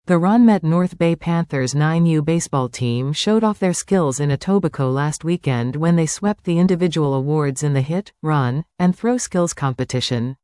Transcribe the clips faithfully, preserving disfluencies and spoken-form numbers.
The Ronmet North Bay Panthers nine U baseball team showed off their skills in Etobicoke last weekend when they swept the individual awards in the hit, run, and throw skills competition.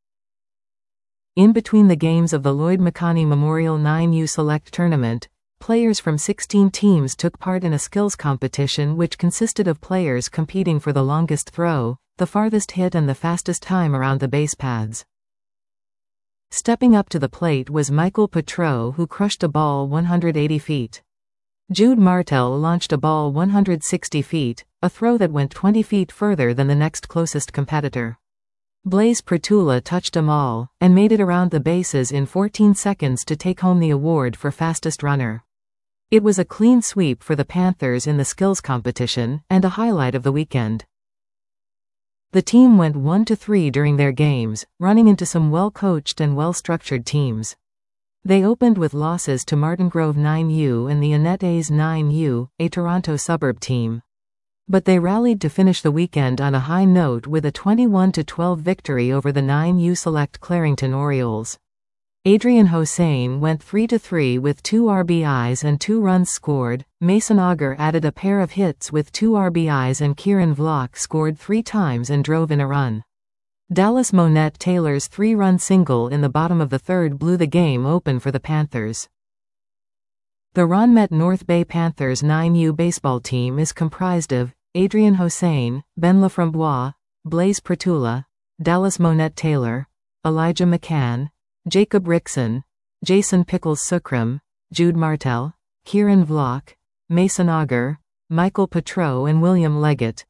In between the games of the Lloyd McConney Memorial nine U Select Tournament, players from sixteen teams took part in a skills competition which consisted of players competing for the longest throw, the farthest hit and the fastest time around the base paths. Stepping up to the plate was Michael Petro, who crushed a ball one hundred eighty feet. Jude Martell launched a ball one hundred sixty feet, a throw that went twenty feet further than the next closest competitor. Blaise Pertula touched a maul, and made it around the bases in fourteen seconds to take home the award for fastest runner. It was a clean sweep for the Panthers in the skills competition, and a highlight of the weekend. The team went one to three during their games, running into some well-coached and well-structured teams. They opened with losses to Martin Grove nine U and the Annette A's nine U, a Toronto suburb team. But they rallied to finish the weekend on a high note with a twenty-one to twelve victory over the nine U Select Clarington Orioles. Adrian Hossain went three to three with two R B Is and two runs scored. Mason Auger added a pair of hits with two R B Is and Kieran Vlock scored three times and drove in a run. Dallas Monette Taylor's three-run single in the bottom of the third blew the game open for the Panthers. The Ronmet North Bay Panthers nine U baseball team is comprised of Adrian Hossain, Ben Laframboise, Blaise Pertula, Dallas Monette Taylor, Elijah McCann, Jacob Rickson, Jason Pickles Sukram, Jude Martell, Kieran Vlock, Mason Auger, Michael Petro and William Leggett.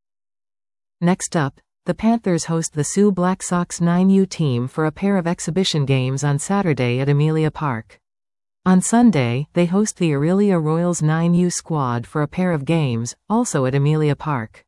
Next up, the Panthers host the Sioux Black Sox nine U team for a pair of exhibition games on Saturday at Amelia Park. On Sunday, they host the Orillia Royals nine U squad for a pair of games, also at Amelia Park.